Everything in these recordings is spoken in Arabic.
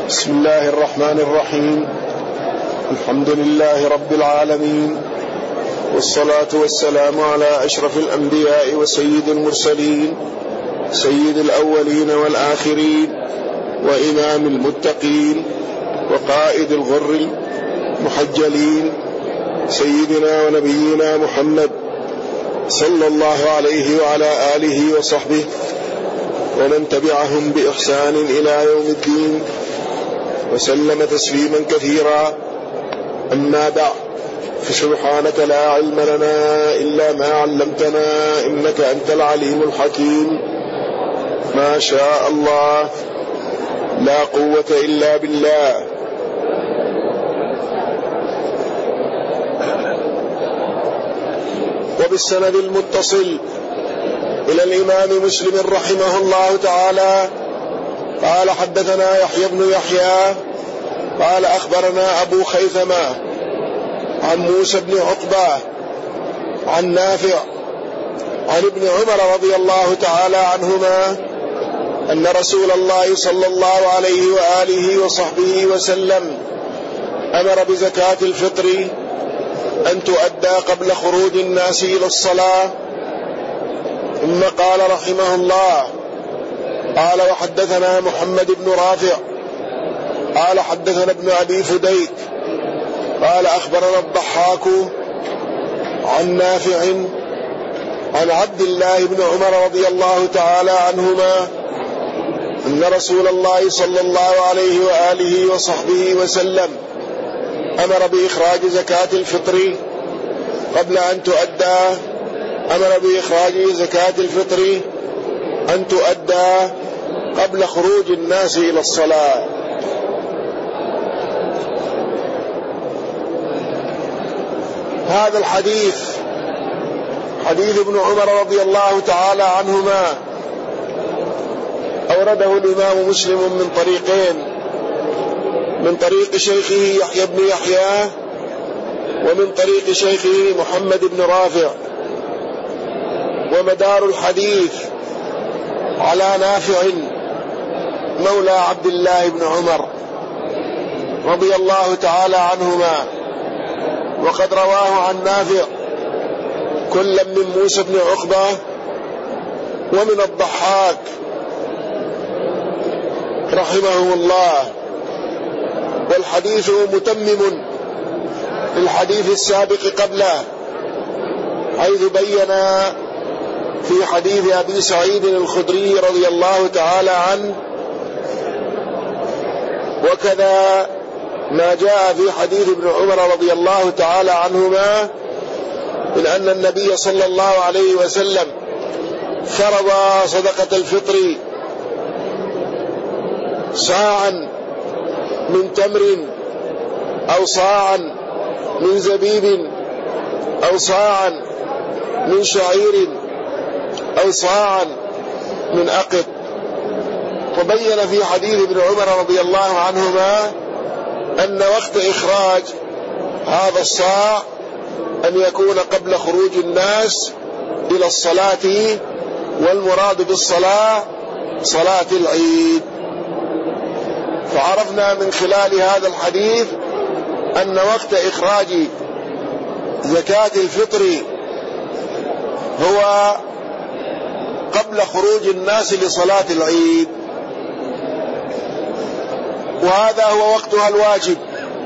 بسم الله الرحمن الرحيم. الحمد لله رب العالمين، والصلاة والسلام على أشرف الأنبياء وسيد المرسلين، سيد الأولين والآخرين، وإمام المتقين، وقائد الغر المحجلين، سيدنا ونبينا محمد صلى الله عليه وعلى آله وصحبه ومن تبعهم بإحسان إلى يوم الدين، وسلم تسليما كثيرا. أما بعد، فسبحانك لا علم لنا إلا ما علمتنا إنك أنت العليم الحكيم. ما شاء الله، لا قوة إلا بالله. وبالسند المتصل إلى الإمام مسلم رحمه الله تعالى قال: حدثنا يحيى بن يحيى قال: أخبرنا أبو خيثمة عن موسى بن عقبة عن نافع عن ابن عمر رضي الله تعالى عنهما أن رسول الله صلى الله عليه وآله وصحبه وسلم أمر بزكاة الفطر أن تؤدى قبل خروج الناس إلى الصلاة. ثم قال رحمه الله: قال: وحدثنا محمد بن رافع قال: حدثنا ابن أبي فديك قال: أخبرنا الضحاك عن نافع عن عبد الله بن عمر رضي الله تعالى عنهما أن رسول الله صلى الله عليه وآله وصحبه وسلم أمر بإخراج زكاة الفطر قبل أن تؤدى قبل خروج الناس إلى الصلاة. هذا الحديث حديث ابن عمر رضي الله تعالى عنهما أورده الإمام مسلم من طريقين: من طريق شيخه يحيى بن يحيى، ومن طريق شيخه محمد بن رافع. ومدار الحديث على نافع مولى عبد الله بن عمر رضي الله تعالى عنهما، وقد رواه عن نافع كل من موسى بن عقبة ومن الضحاك رحمه الله. والحديث متمم للحديث السابق قبله، حيث بين في حديث أبي سعيد الخدري رضي الله تعالى عنه، وكذا ما جاء في حديث ابن عمر رضي الله تعالى عنهما من أن النبي صلى الله عليه وسلم فرض صدقة الفطر صاعا من تمر، أو صاعا من زبيب، أو صاعا من شعير، أو صاعا من أقط. وبين في حديث ابن عمر رضي الله عنهما أن وقت إخراج هذا الصاع أن يكون قبل خروج الناس إلى الصلاة، والمراد بالصلاة صلاة العيد. فعرفنا من خلال هذا الحديث أن وقت إخراج زكاة الفطر هو قبل خروج الناس لصلاة العيد، وهذا هو وقتها الواجب.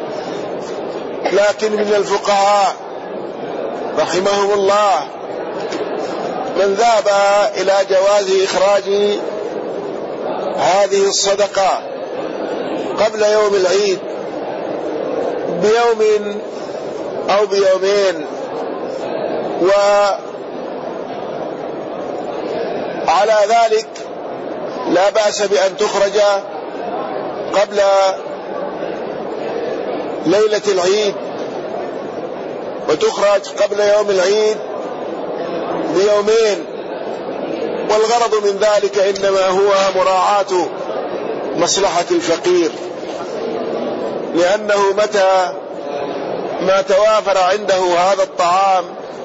لكن من الفقهاء رحمهم الله من ذهب إلى جواز إخراج هذه الصدقة قبل يوم العيد بيوم أو بيومين، وعلى ذلك لا بأس بأن تخرج قبل ليلة العيد، وتخرج قبل يوم العيد بيومين. والغرض من ذلك إنما هو مراعاة مصلحة الفقير، لأنه متى ما توافر عنده هذا الطعام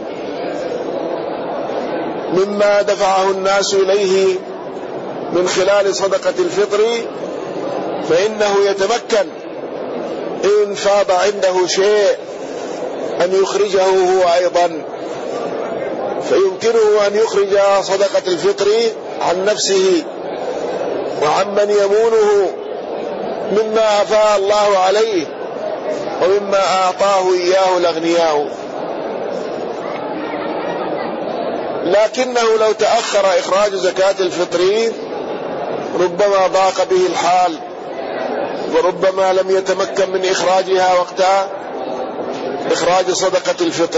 مما دفعه الناس إليه من خلال صدقة الفطر، فإنه يتمكن إن فاض عنده شيء أن يخرجه هو أيضا، فيمكنه أن يخرج صدقة الفطر عن نفسه وعمن يمونه مما أفاء الله عليه ومما أعطاه إياه الأغنياء. لكنه لو تأخر إخراج زكاة الفطر ربما ضاق به الحال، وربما لم يتمكن من إخراجها وقت إخراج صدقة الفطر،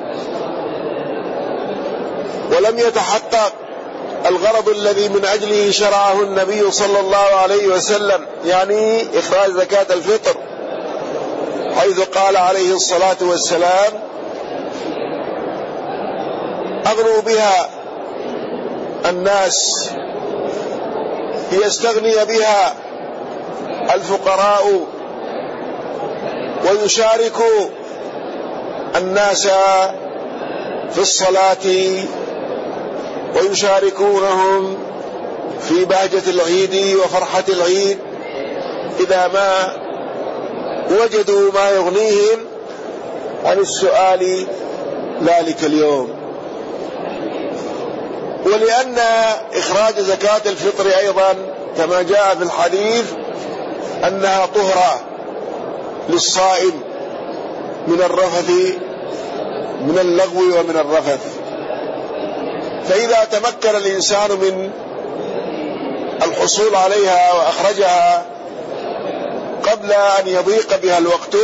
ولم يتحقق الغرض الذي من أجله شرعه النبي صلى الله عليه وسلم، يعني إخراج زكاة الفطر، حيث قال عليه الصلاة والسلام: أغنوا بها الناس، يستغني بها الفقراء ويشارك الناس في الصلاة ويشاركونهم في بهجة العيد وفرحة العيد إذا ما وجدوا ما يغنيهم عن السؤال ذلك اليوم. ولأن إخراج زكاة الفطر أيضا كما جاء في الحديث أنها طهرة للصائم من الرفث، من اللغو ومن الرفث، فإذا تمكن الإنسان من الحصول عليها وأخرجها قبل أن يضيق بها الوقت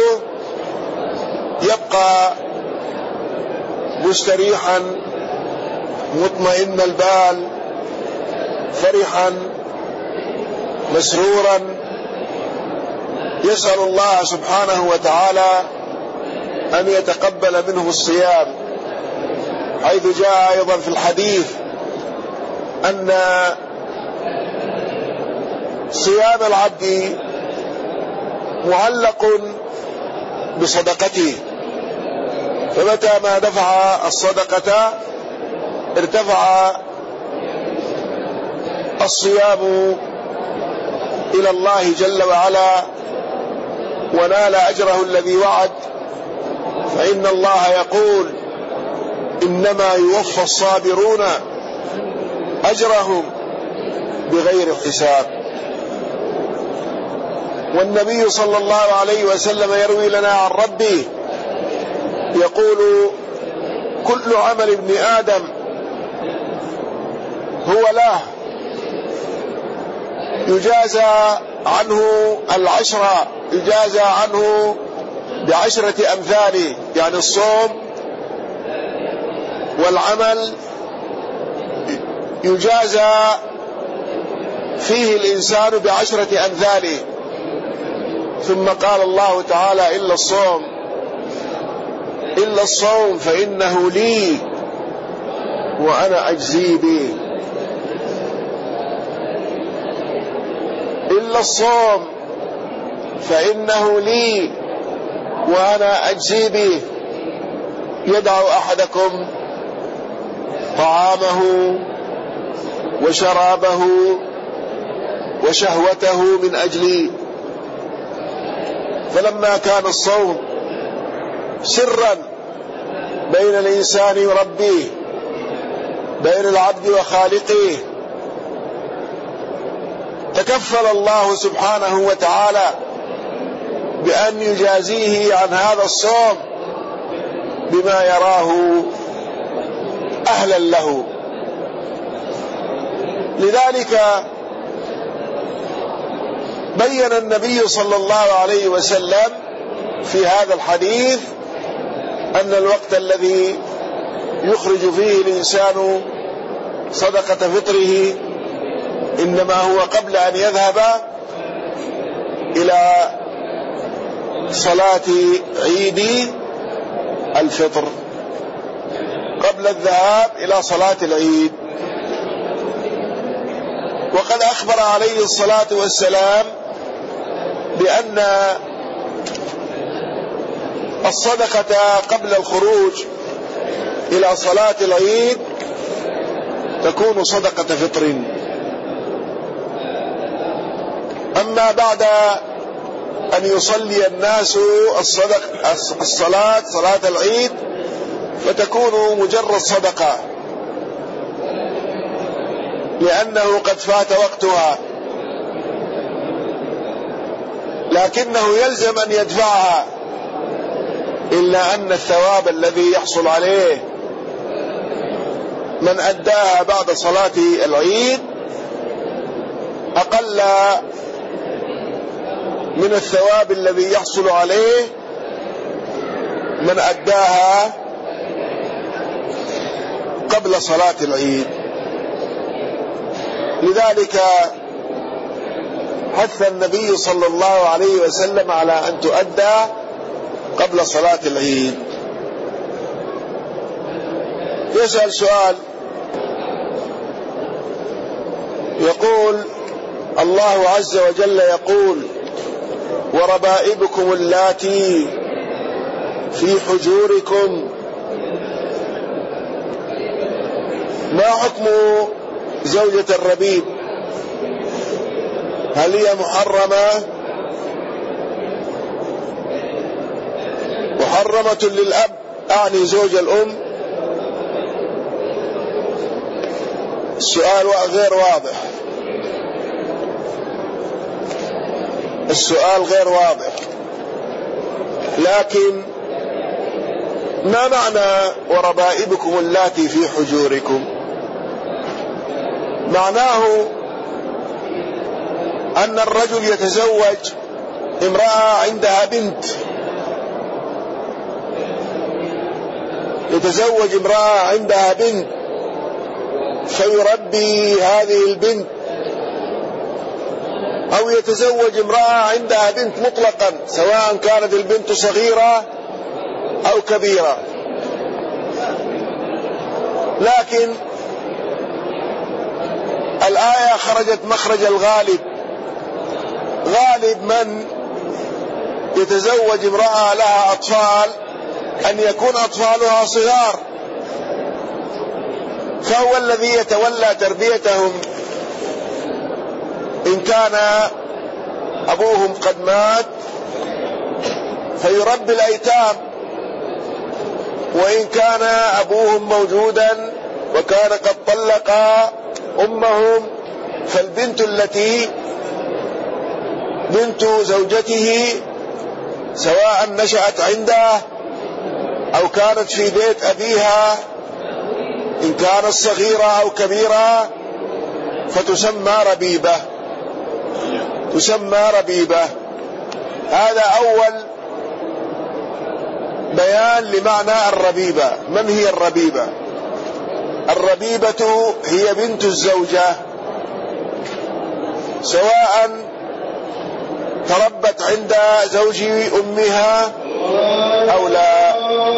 يبقى مستريحا مطمئن البال فرحا مسرورا، يسأل الله سبحانه وتعالى أن يتقبل منه الصيام، حيث جاء أيضا في الحديث أن صيام العبد معلق بصدقته، فمتى ما دفع الصدقة ارتفع الصيام إلى الله جل وعلا ونال أجره الذي وعد، فإن الله يقول: إنما يوفى الصابرون أجرهم بغير حساب. والنبي صلى الله عليه وسلم يروي لنا عن ربه يقول: كل عمل ابن آدم هو له، يجازى عنه العشرة، يجازى عنه بعشرة أمثاله، يعني الصوم والعمل يجازى فيه الإنسان بعشرة أمثاله. ثم قال الله تعالى: إلا الصوم فإنه لي وأنا أجزي به. إلا الصوم فإنه لي وأنا أجزي به. يدع أحدكم طعامه وشرابه وشهوته من أجلي. فلما كان الصوم سرا بين الإنسان وربه، بين العبد وخالقه، تكفل الله سبحانه وتعالى بأن يجازيه عن هذا الصوم بما يراه أهلا له. لذلك بين النبي صلى الله عليه وسلم في هذا الحديث أن الوقت الذي يخرج فيه الإنسان صدقة فطره إنما هو قبل أن يذهب إلى صلاة عيد الفطر، قبل الذهاب إلى صلاة العيد. وقد أخبر عليه الصلاة والسلام بأن الصدقة قبل الخروج إلى صلاة العيد تكون صدقة فطر. أما بعد أن يصلي الناس صلاة العيد فتكون مجرد صدقة، لأنه قد فات وقتها، لكنه يلزم أن يدفعها، إلا أن الثواب الذي يحصل عليه من أداها بعد صلاة العيد أقل من الثواب الذي يحصل عليه من أداها قبل صلاة العيد. لذلك حث النبي صلى الله عليه وسلم على أن تؤدى قبل صلاة العيد. يسأل سؤال يقول: الله عز وجل يقول: وربائبكم اللاتي في حجوركم، ما حكم زوجة الربيب؟ هل هي محرمة للأب، أعني زوج الأم؟ السؤال غير واضح، السؤال غير واضح. لكن ما معنى وربائبكم اللاتي في حجوركم؟ معناه أن الرجل يتزوج امرأة عندها بنت، يتزوج امرأة عندها بنت فيربي هذه البنت، أو يتزوج امرأة عندها بنت مطلقا سواء كانت البنت صغيرة أو كبيرة. لكن الآية خرجت مخرج الغالب، غالب من يتزوج امرأة لها أطفال أن يكون أطفالها صغار، فهو الذي يتولى تربيتهم إن كان أبوهم قد مات فيربي الأيتام، وإن كان أبوهم موجودا وكان قد طلق أمهم فالبنت التي بنت زوجته سواء نشأت عنده أو كانت في بيت أبيها إن كانت صغيرة أو كبيرة فتسمى ربيبة، تسمى ربيبة. هذا أول بيان لمعنى الربيبة. من هي الربيبة؟ الربيبة هي بنت الزوجة سواء تربت عند زوج أمها أو لا.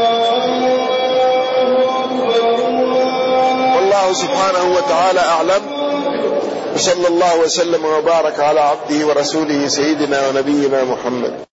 والله سبحانه وتعالى أعلم، وصلى الله وسلم وبارك على عبده ورسوله سيدنا ونبينا محمد.